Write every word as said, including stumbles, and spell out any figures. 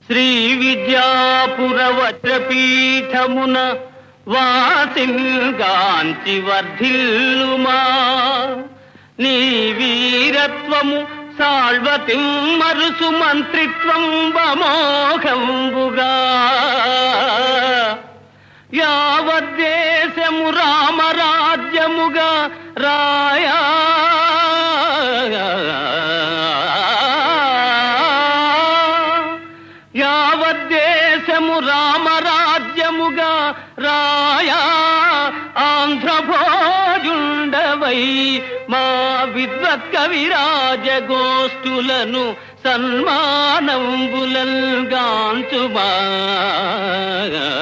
శ్రీ విద్యాపుర వజ్రపీఠమున వాసింగాంచి వర్ధిల్లుమా నీ వీరత్వము సాళ్వతిం మరుసు మంత్రిత్వం బమోఘంబుగా యావద్దేశము రామరాజ్యముగా రాయా యావద్దేశము రామరాజ్యముగా రాయా ఆంధ్రభోజుండవై మా విద్వత్ కవిరాజ గోష్ఠులను సన్మానంబులల్గాంచుమా